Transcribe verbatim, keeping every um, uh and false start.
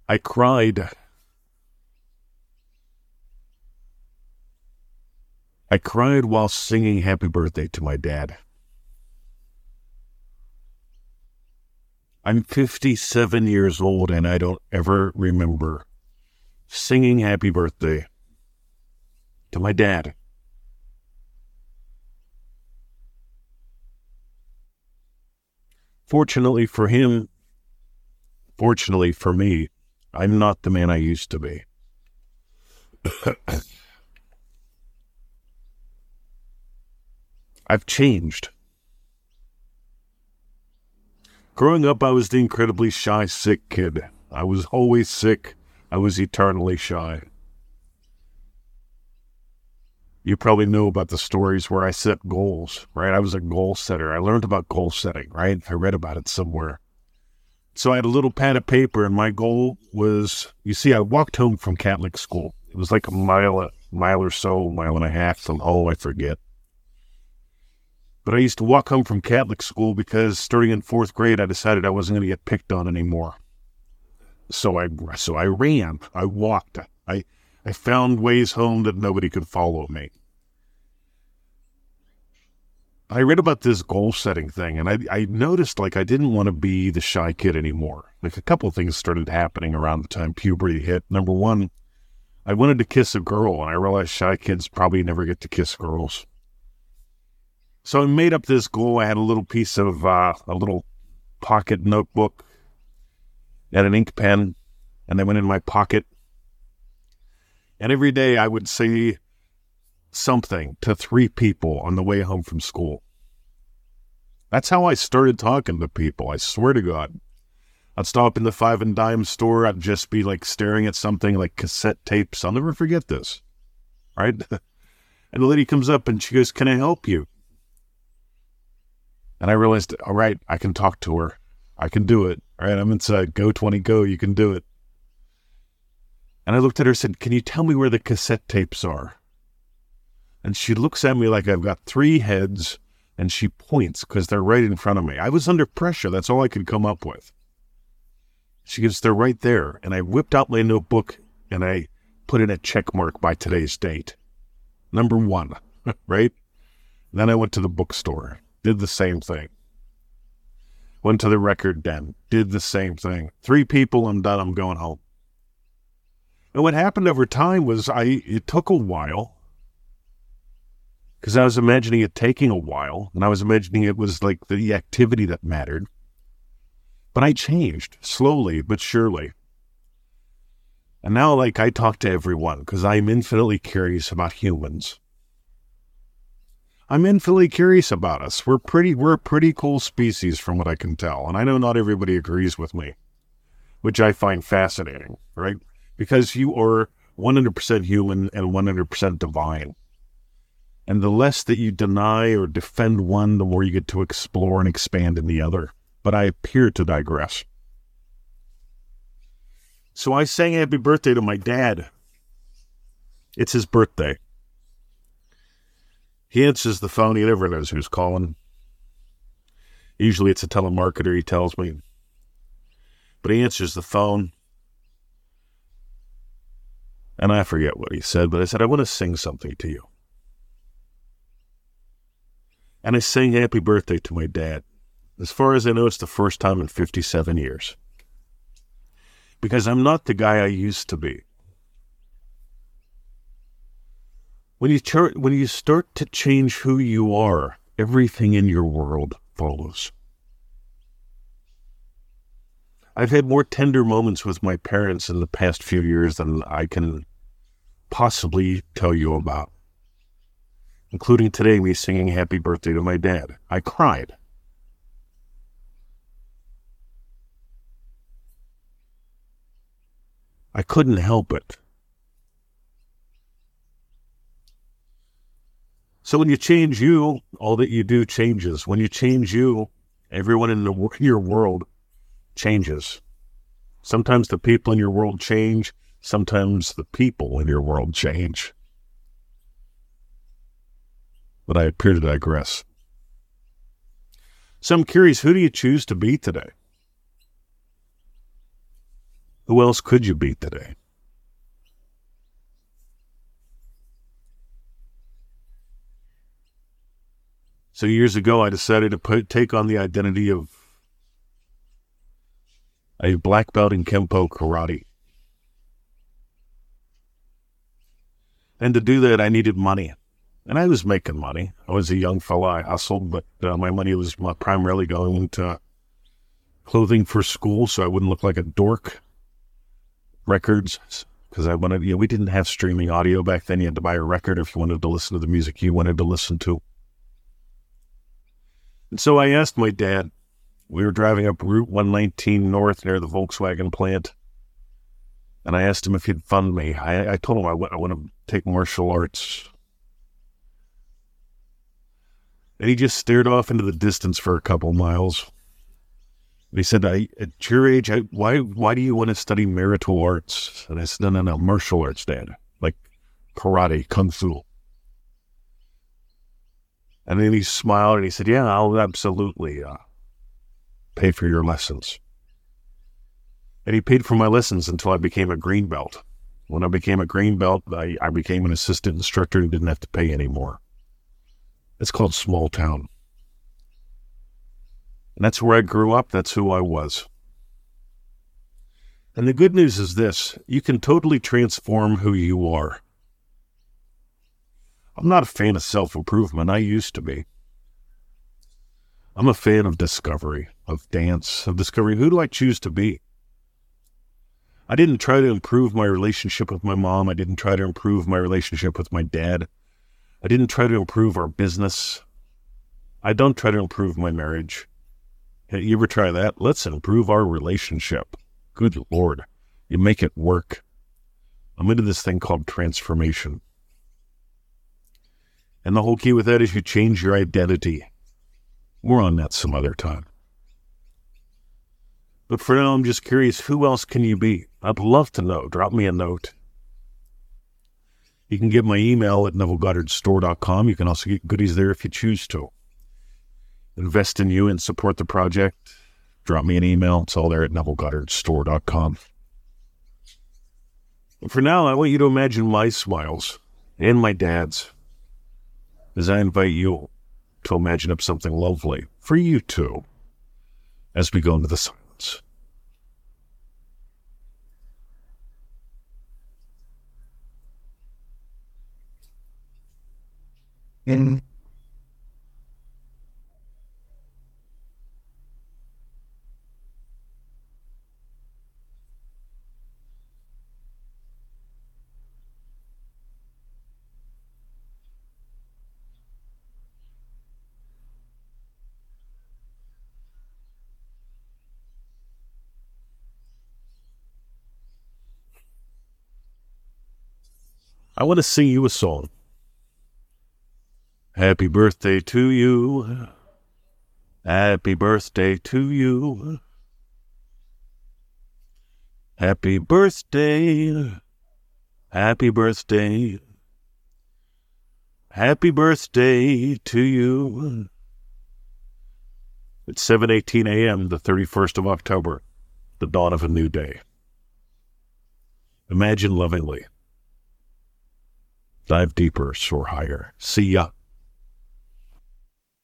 I cried. I cried while singing happy birthday to my dad. I'm fifty-seven years old and I don't ever remember singing happy birthday to my dad. Fortunately for him, fortunately for me, I'm not the man I used to be. I've changed. Growing up, I was the incredibly shy, sick kid. I was always sick. I was eternally shy. You probably know about the stories where I set goals, right? I was a goal setter. I learned about goal setting, right? I read about it somewhere. So I had a little pad of paper, and my goal was, you see, I walked home from Catholic school. It was like a mile, a mile or so, mile and a half from home, I forget. But I used to walk home from Catholic school because starting in fourth grade, I decided I wasn't going to get picked on anymore. So I so I ran. I walked. I I found ways home that nobody could follow me. I read about this goal setting thing, and I I noticed like I didn't want to be the shy kid anymore. Like a couple of things started happening around the time puberty hit. Number one, I wanted to kiss a girl, and I realized shy kids probably never get to kiss girls. So I made up this goal. I had a little piece of, uh, a little pocket notebook and an ink pen, and they went in my pocket. And every day I would say something to three people on the way home from school. That's how I started talking to people, I swear to God. I'd stop in the five and dime store. I'd just be like staring at something like cassette tapes. I'll never forget this, right? And the lady comes up and she goes, "Can I help you?" And I realized, all right, I can talk to her. I can do it. All right, I'm inside. Go twenty, go. You can do it. And I looked at her and said, "Can you tell me where the cassette tapes are?" And she looks at me like I've got three heads, and she points because they're right in front of me. I was under pressure. That's all I could come up with. She goes, "They're right there." And I whipped out my notebook, and I put in a check mark by today's date. Number one, right? Then I went to the bookstore. Did the same thing. Went to the record den. Did the same thing. Three people, I'm done. I'm going home. And what happened over time was I, it took a while because I was imagining it taking a while, and I was imagining it was like the activity that mattered. But I changed slowly but surely. And now, like, I talk to everyone because I'm infinitely curious about humans. I'm infinitely curious about us. We're pretty, we're a pretty cool species from what I can tell. And I know not everybody agrees with me, which I find fascinating, right? Because you are one hundred percent human and one hundred percent divine. And the less that you deny or defend one, the more you get to explore and expand in the other. But I appear to digress. So I sang happy birthday to my dad. It's his birthday. He answers the phone. He never knows who's calling. Usually it's a telemarketer, he tells me. But he answers the phone. And I forget what he said, but I said, "I want to sing something to you." And I sang happy birthday to my dad. As far as I know, it's the first time in fifty-seven years. Because I'm not the guy I used to be. When you, char- when you start to change who you are, everything in your world follows. I've had more tender moments with my parents in the past few years than I can possibly tell you about. Including today, me singing happy birthday to my dad. I cried. I couldn't help it. So when you change you, all that you do changes. When you change you, everyone in, the, in your world changes. Sometimes the people in your world change. Sometimes the people in your world change. But I appear to digress. So I'm curious, who do you choose to be today? Who else could you be today? So years ago, I decided to put, take on the identity of a black belt in Kempo karate. And to do that, I needed money. And I was making money. I was a young fella. I hustled, but uh, my money was primarily going into clothing for school so I wouldn't look like a dork. Records, because I wanted, you know, we didn't have streaming audio back then. You had to buy a record if you wanted to listen to the music you wanted to listen to. And so I asked my dad, we were driving up Route one nineteen North near the Volkswagen plant, and I asked him if he'd fund me. I, I told him I, w- I want to take martial arts. And he just stared off into the distance for a couple miles. And he said, I, at your age, I, why why do you want to study martial arts? And I said, no, no, no, martial arts, Dad. Like karate, kung fu. And then he smiled and he said, yeah, I'll absolutely uh, pay for your lessons. And he paid for my lessons until I became a green belt. When I became a green belt, I, I became an assistant instructor and didn't have to pay anymore. It's called small town. And that's where I grew up. That's who I was. And the good news is this: you can totally transform who you are. I'm not a fan of self-improvement. I used to be. I'm a fan of discovery, of dance, of discovery. Who do I choose to be? I didn't try to improve my relationship with my mom. I didn't try to improve my relationship with my dad. I didn't try to improve our business. I don't try to improve my marriage. Hey, you ever try that? Let's improve our relationship. Good Lord. You make it work. I'm into this thing called transformation. And the whole key with that is you change your identity. More on that some other time. But for now, I'm just curious, who else can you be? I'd love to know. Drop me a note. You can get my email at neville goddard store dot com. You can also get goodies there if you choose to. Invest in you and support the project. Drop me an email. It's all there at neville goddard store dot com. But for now, I want you to imagine my smiles and my dad's as I invite you to imagine up something lovely for you too as we go into the silence. In I want to sing you a song. Happy birthday to you. Happy birthday to you. Happy birthday. Happy birthday. Happy birthday to you. It's seven eighteen a.m., the thirty-first of October, the dawn of a new day. Imagine lovingly. Dive deeper, soar higher. See ya.